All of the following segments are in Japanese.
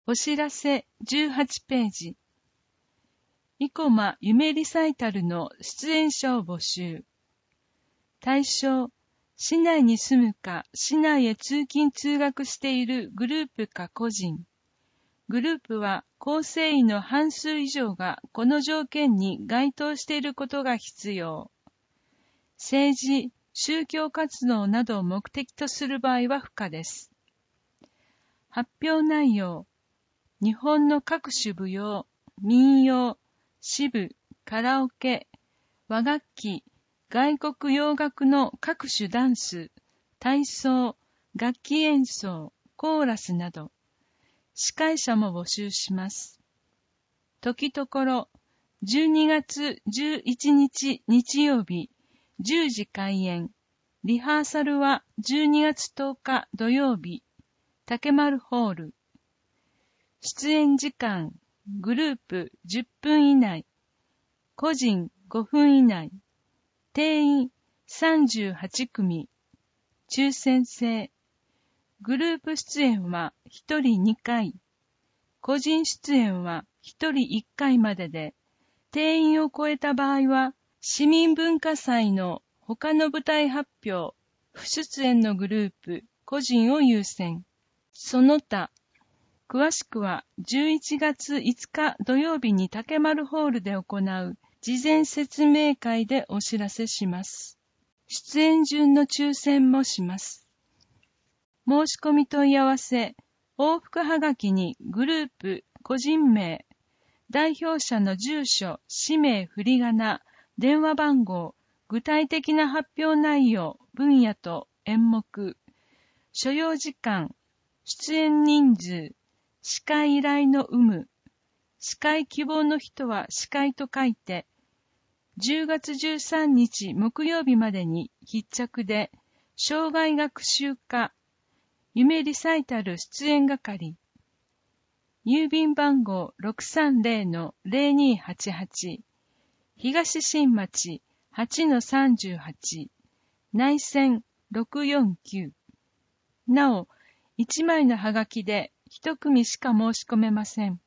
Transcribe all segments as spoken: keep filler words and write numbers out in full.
お知らせじゅうはちページ。生駒夢リサイタルの出演者を募集。対象、市内に住むか市内へ通勤通学しているグループか個人。グループは構成員の半数以上がこの条件に該当していることが必要。政治、宗教活動などを目的とする場合は不可です。発表内容、日本の各種舞踊、民謡、詩舞、カラオケ、和楽器、外国洋楽の各種ダンス、体操、楽器演奏、コーラスなど、司会者も募集します。時ところ、じゅうにがつじゅういちにち日曜日、じゅうじ開演、リハーサルはじゅうにがつとおか土曜日、竹丸ホール。出演時間、グループじゅっぷん以内、個人ごふん以内、定員さんじゅうはちくみ、抽選制。グループ出演はひとりにかい、個人出演はひとりいっかいまでで、定員を超えた場合は、市民文化祭の他の舞台発表、不出演のグループ、個人を優先。その他、詳しくはじゅういちがついつか土曜日に竹丸ホールで行う事前説明会でお知らせします。出演順の抽選もします。申し込み問い合わせ、往復はがきにグループ、個人名、代表者の住所、氏名、振り仮名、電話番号、具体的な発表内容、分野と演目、所要時間、出演人数、司会依頼の有無、司会希望の人は司会と書いて、じゅうがつじゅうさんにち木曜日までに必着で、生涯学習課、夢リサイタル出演係、郵便番号 ろくさんぜろのぜろにはちはち、東新町 はちのさんじゅうはち、内線ろくよんきゅう。なお、いちまいのはがきでひとくみしか申し込めません。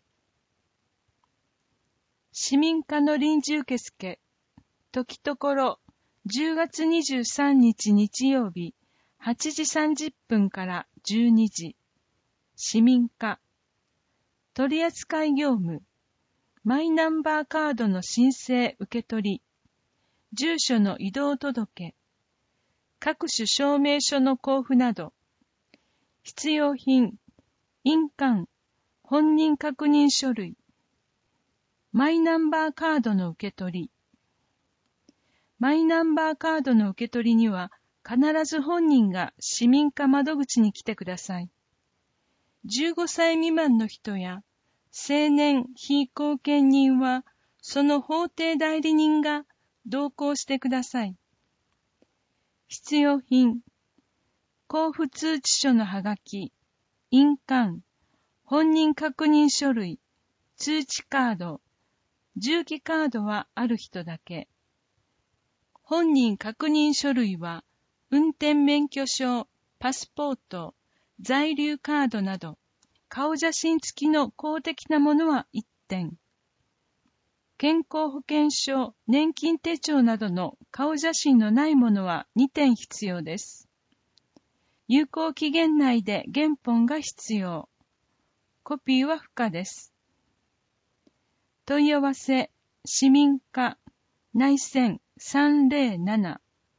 市民課の臨時受付、時ところ、じゅうがつにじゅうさんにち日曜日、はちじさんじゅっぷんからじゅうにじ、市民課、取扱業務、マイナンバーカードの申請受け取り、住所の移動届、各種証明書の交付など、必要品、印鑑、本人確認書類、マイナンバーカードの受け取り。マイナンバーカードの受け取りには必ず本人が市民課窓口に来てください。じゅうごさい未満の人や成年非後見人はその法定代理人が同行してください。必要品、交付通知書のはがき、印鑑、本人確認書類、通知カード、重機カードはある人だけ。本人確認書類は、運転免許証、パスポート、在留カードなど、顔写真付きの公的なものはいってん。健康保険証、年金手帳などの顔写真のないものはにてん必要です。有効期限内で原本が必要。コピーは不可です。問い合わせ、市民課、内線さんぜろなな。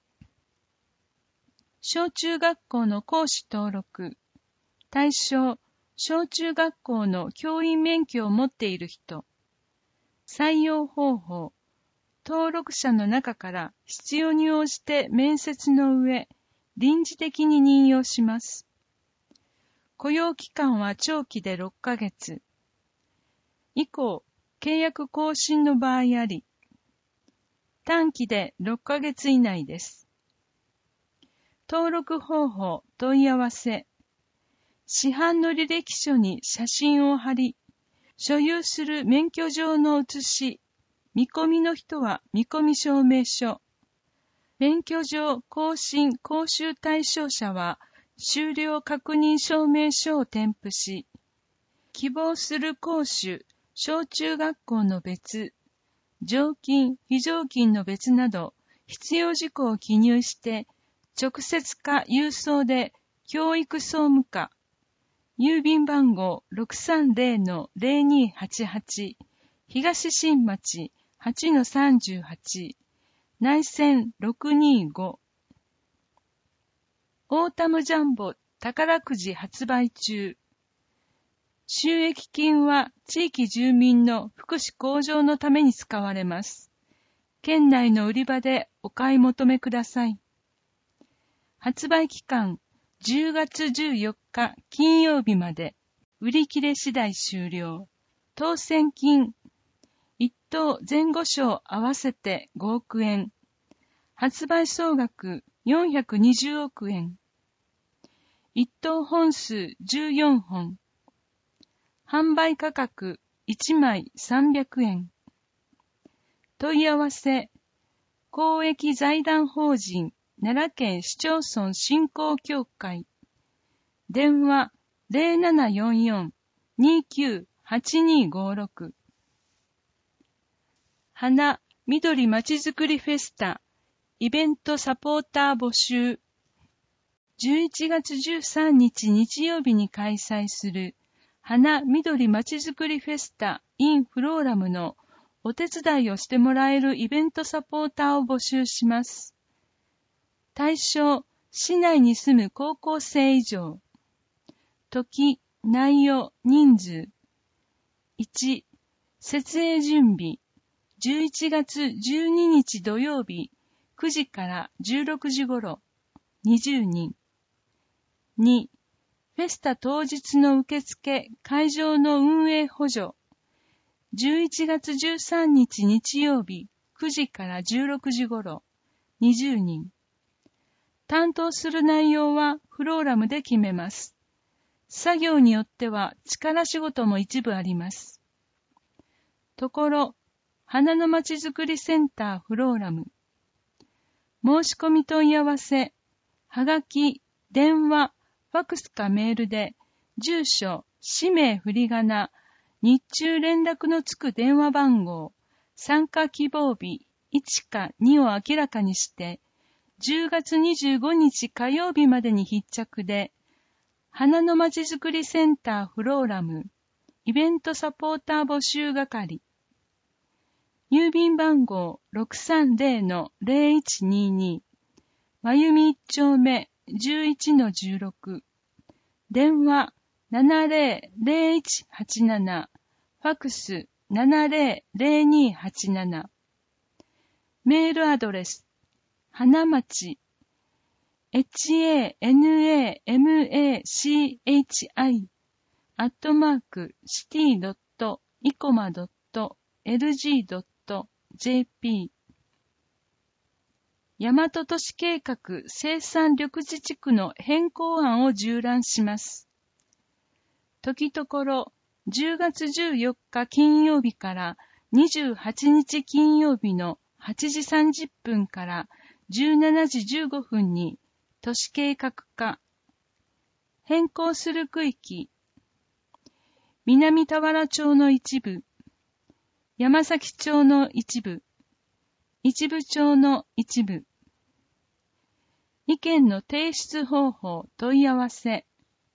小中学校の講師登録。対象、小中学校の教員免許を持っている人。採用方法、登録者の中から必要に応じて面接の上、臨時的に任用します。雇用期間は長期でろっかげつ。以降、契約更新の場合あり、短期でろっかげつ以内です。登録方法、問い合わせ。市販の履歴書に写真を貼り、所有する免許状の写し、見込みの人は見込み証明書。免許状更新講習対象者は終了確認証明書を添付し、 希望する校種、小中学校の別、常勤、非常勤の別など、必要事項を記入して、直接か郵送で教育総務課、郵便番号 ろくさんぜろのぜろにはちはち、東新町 はちのさんじゅうはち、内線ろくにご。オータムジャンボ宝くじ発売中。収益金は地域住民の福祉向上のために使われます。県内の売り場でお買い求めください。発売期間じゅうがつじゅうよっか金曜日まで。売り切れ次第終了。当選金いっ等前後賞合わせてごおくえん。発売総額よんひゃくにじゅうおくえん。いっ等本数じゅうよんほん。販売価格いちまいさんびゃくえん。問い合わせ、公益財団法人奈良県市町村振興協会。電話 ゼロななよんよん にきゅう はちにごろく。花緑まちづくりフェスタイベントサポーター募集。じゅういちがつじゅうさんにち日曜日に開催する花緑まちづくりフェスタ in フローラムのお手伝いをしてもらえるイベントサポーターを募集します。対象、市内に住む高校生以上。時、内容、人数。いち、設営準備。じゅういちがつじゅうににち土曜日、くじからじゅうろくじ頃、にじゅうにん。に、フェスタ当日の受付、会場の運営補助。じゅういちがつじゅうさんにち日曜日、くじからじゅうろくじ頃、にじゅうにん。担当する内容はフローラムで決めます。作業によっては力仕事も一部あります。ところ、花のまちづくりセンターフローラム。申し込み問い合わせ、はがき、電話、ファックスかメールで、住所、氏名振り仮名、日中連絡のつく電話番号、参加希望日いちかにを明らかにして、じゅうがつにじゅうごにち火曜日までに必着で、花のまちづくりセンターフローラム、イベントサポーター募集係。郵便番号 ろくさんぜろのぜろいちにに、まゆみいっ丁目 じゅういちのじゅうろく、電話ななぜろぜろいちはちなな、ファックスななぜろぜろにはちなな、メールアドレス、花町、hanamachi、アットマーク、シティドットイコマドットエルジードットジェーピー。大和都市計画生産緑地地区の変更案を縦覧します。時ところ、じゅうがつじゅうよっか金曜日からにじゅうはちにち金曜日のはちじさんじゅっぷんからじゅうしちじじゅうごふんに都市計画課。変更する区域。南田原町の一部。山崎町の一部。一部町の一部。意見の提出方法問い合わせ。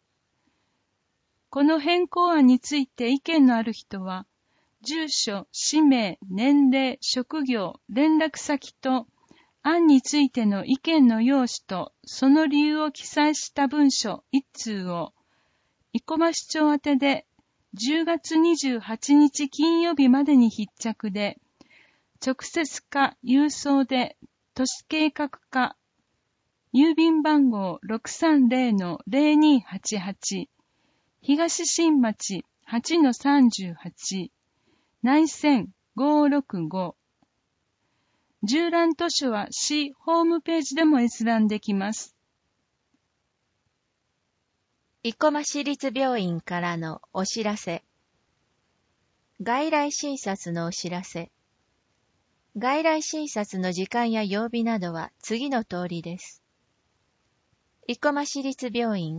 この変更案について意見のある人は、住所、氏名、年齢、職業、連絡先と、案についての意見の要旨とその理由を記載した文書一通を、生駒市長宛てでじゅうがつにじゅうはちにち金曜日までに必着で、直接か郵送で都市計画課、郵便番号 ろくさんぜろのぜろにはちはち、東新町 はちのさんじゅうはち、内線ごろくご。縦覧図書は市ホームページでも閲覧できます。 生駒市立病院からのお知らせ。外来診察のお知らせ。外来診察の時間や曜日などは次の通りです。生駒市立病院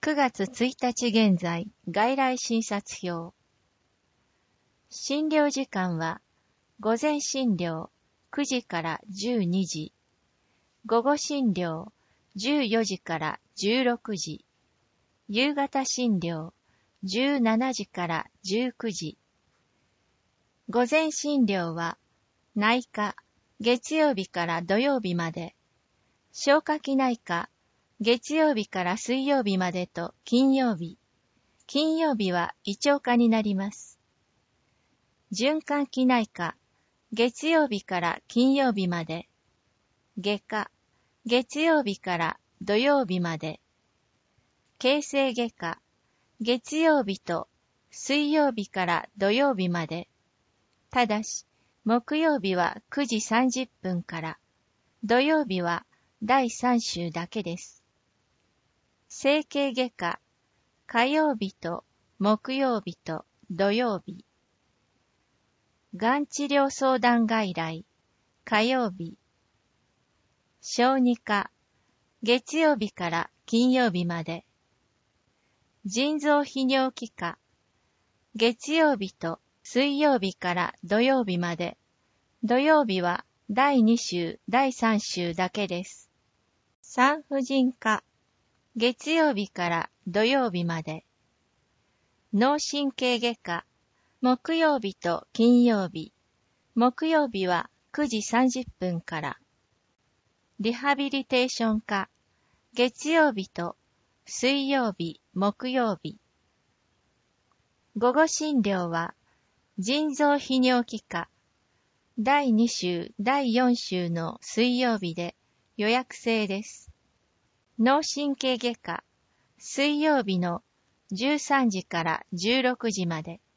くがつついたち現在、外来診察表。診療時間は、午前診療くじからじゅうにじ、午後診療じゅうよじからじゅうろくじ、夕方診療じゅうしちじからじゅうくじ。午前診療は、内科、月曜日から土曜日まで、消化器内科、月曜日から水曜日までと金曜日。金曜日は胃腸科になります。循環器内科、月曜日から金曜日まで。外科、月曜日から土曜日まで。形成外科、月曜日と水曜日から土曜日まで。ただし、木曜日はくじさんじゅっぷんから、土曜日はだいさん週だけです。整形外科、火曜日と木曜日と土曜日。がん治療相談外来、火曜日。小児科、月曜日から金曜日まで。腎臓泌尿器科、月曜日と水曜日から土曜日まで。土曜日はだいに週、だいさん週だけです。産婦人科、月曜日から土曜日まで。脳神経外科、木曜日と金曜日。木曜日はくじさんじゅっぷんから。リハビリテーション科、月曜日と水曜日、木曜日。午後診療は、腎臓泌尿器科、だいに週、だいよん週の水曜日で予約制です。脳神経外科、水曜日のじゅうさんじからじゅうろくじまで。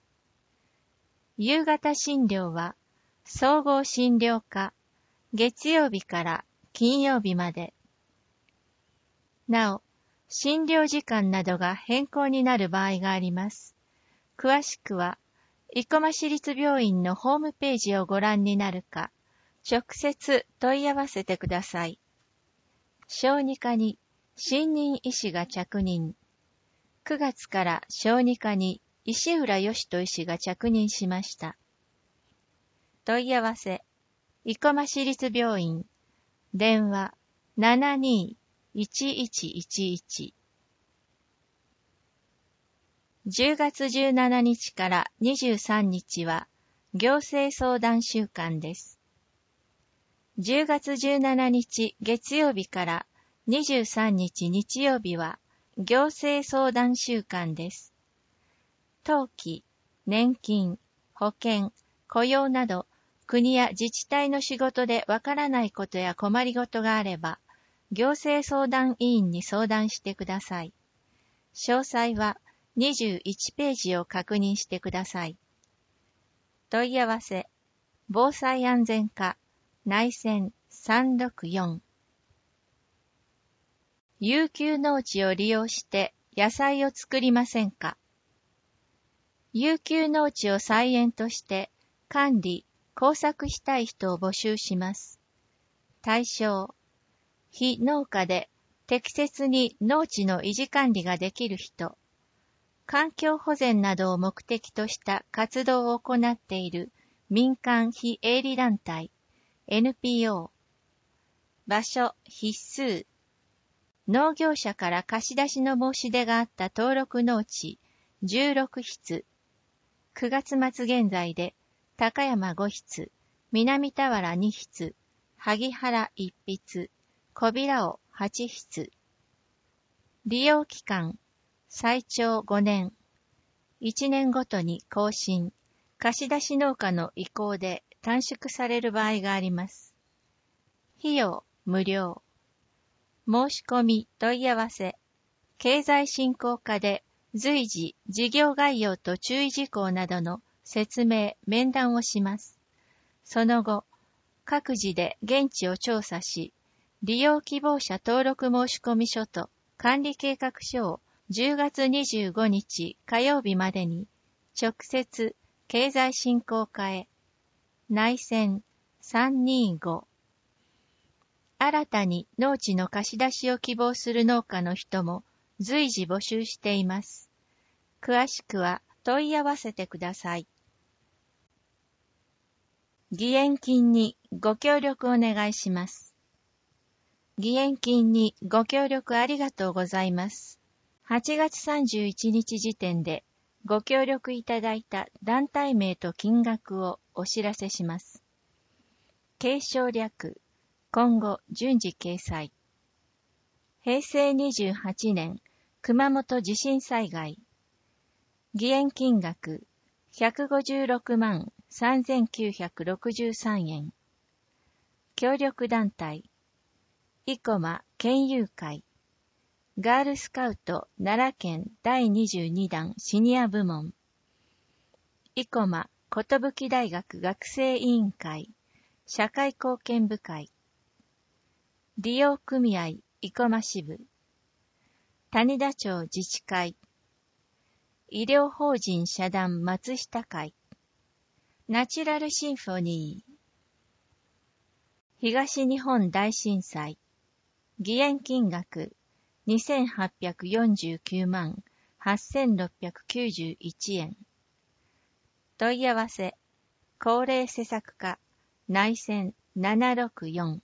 夕方診療は、総合診療科、月曜日から金曜日まで。なお、診療時間などが変更になる場合があります。詳しくは、生駒市立病院のホームページをご覧になるか、直接問い合わせてください。小児科に新任医師が着任。くがつから小児科に石浦義人医師が着任しました。問い合わせ、生駒市立病院、電話 ななにーいちいちいちいち。じゅうがつじゅうしちにちからにじゅうさんにちは行政相談週間です。じゅうがつじゅうしちにち月曜日からにじゅうさんにち日曜日は行政相談週間です。登記、年金、保険、雇用など国や自治体の仕事でわからないことや困りごとがあれば、行政相談委員に相談してください。詳細はにじゅういちページを確認してください。問い合わせ、防災安全課、内線さんろくよん。有給農地を利用して野菜を作りませんか？有給農地を菜園として管理、工作したい人を募集します。対象、非農家で適切に農地の維持管理ができる人、環境保全などを目的とした活動を行っている民間非営利団体、エヌピーオー。場所、必須。農業者から貸し出しの申し出があった登録農地じゅうろくひつ。くがつ末現在で、高山ごひつ、南田原にひつ、萩原いっ筆、小平尾はち筆。利用期間、最長ごねん。いちねんごとに更新、貸し出し農家の意向で短縮される場合があります。費用、無料。申し込み、問い合わせ。経済振興課で随時、事業概要と注意事項などの説明、面談をします。その後、各自で現地を調査し、利用希望者登録申込書と管理計画書をじゅうがつにじゅうごにち火曜日までに直接経済振興課へ。内線さんにーご。新たに農地の貸し出しを希望する農家の人も随時募集しています。詳しくは問い合わせてください。義援金にご協力お願いします。義援金にご協力ありがとうございます。はちがつさんじゅういちにち時点でご協力いただいた団体名と金額をお知らせします。継承略、今後順次掲載。へいせいにじゅうはちねん熊本地震災害。義援金額ひゃくごじゅうろくまんさんぜんきゅうひゃくろくじゅうさんえん。協力団体、生駒県友会。ガールスカウト奈良県だいにじゅうにだんシニア部門。生駒寿大学学生委員会社会貢献部会。利用組合生駒支部。谷田町自治会。医療法人社団松下会。ナチュラルシンフォニー。東日本大震災。義援金額にせんはっぴゃくよんじゅうきゅうまんはっせんろっぴゃくきゅうじゅういちえん。問い合わせ、高齢施策課、内線ななろくよん。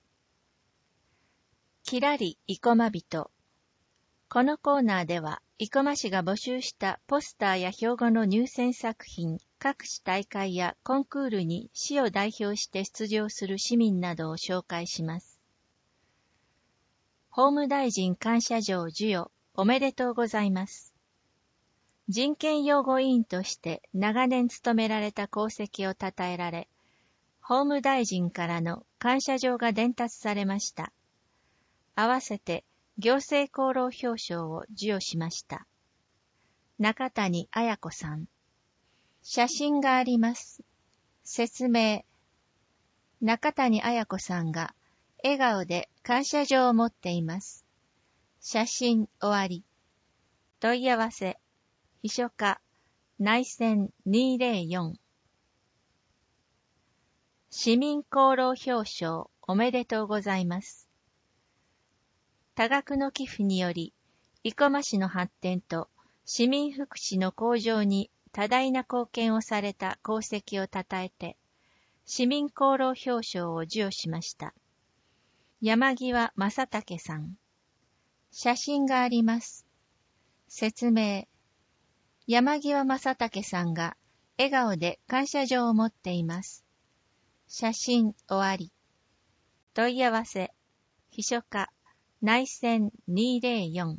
きらり生駒人。このコーナーでは、生駒市が募集したポスターや標語の入選作品、各市大会やコンクールに市を代表して出場する市民などを紹介します。法務大臣感謝状授与おめでとうございます。人権擁護委員として長年務められた功績を称えられ、法務大臣からの感謝状が伝達されました。合わせて行政功労表彰を授与しました。中谷彩子さん。写真があります。説明。中谷彩子さんが笑顔で感謝状を持っています。写真終わり。問い合わせ。秘書課。内線にぜろよん。市民功労表彰おめでとうございます。多額の寄付により、生駒市の発展と市民福祉の向上に多大な貢献をされた功績を称えて、市民功労表彰を授与しました。山際正武さん。写真があります。説明。山際正武さんが笑顔で感謝状を持っています。写真終わり。問い合わせ。秘書課。内線にぜろよん。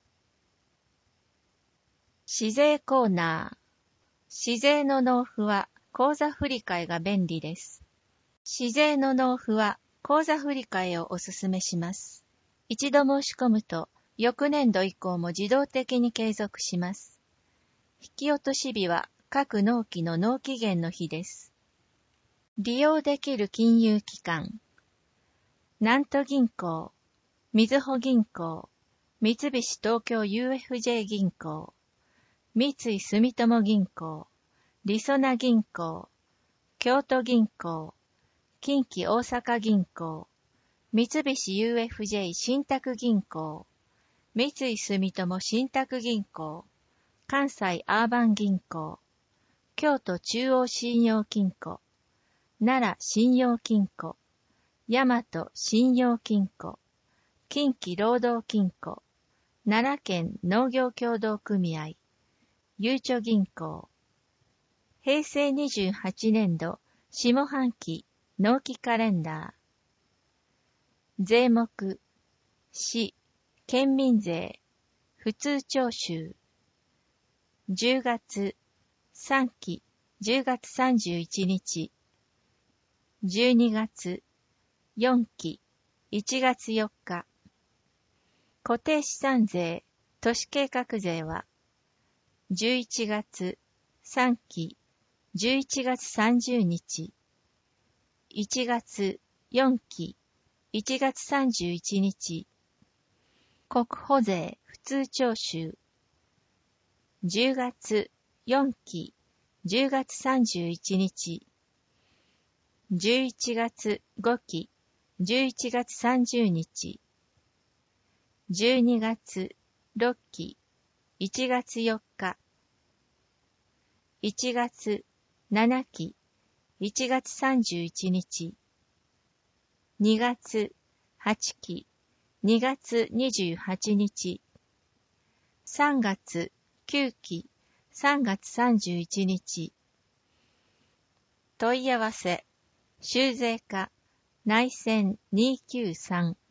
市税コーナー。市税の納付は口座振替が便利です。市税の納付は口座振替をお勧めします。一度申し込むと、翌年度以降も自動的に継続します。引き落とし日は各納期の納期限の日です。利用できる金融機関。南都銀行、みずほ銀行、三菱東京 ユーエフジェー 銀行、三井住友銀行、りそな銀行、京都銀行、近畿大阪銀行、三菱 ユーエフジェー 信託銀行、三井住友信託銀行、関西アーバン銀行、京都中央信用金庫、奈良信用金庫、大和信用金庫、近畿労働金庫、奈良県農業協同組合、ゆうちょ銀行、へいせいにじゅうはちねんど下半期納期カレンダー。税目、市、県民税、普通徴収。じゅうがつ、さんき、じゅうがつさんじゅういちにち。じゅうにがつ、よんき、いちがつよっか。固定資産税、都市計画税は、じゅういちがつ、さんき、じゅういちがつさんじゅうにち。いちがつ、よんき、いちがつさんじゅういちにち。国保税、普通徴収。じゅうがつ、よんき、じゅうがつさんじゅういちにち。じゅういちがつごき、じゅういちがつさんじゅうにち。じゅうにがつ、 ろっき、いちがつよっか。いちがつななき、いちがつさんじゅういちにち。にがつはちき、にがつにじゅうはちにち。さんがつきゅうき、さんがつさんじゅういちにち。問い合わせ、修税課、内線にきゅうさん。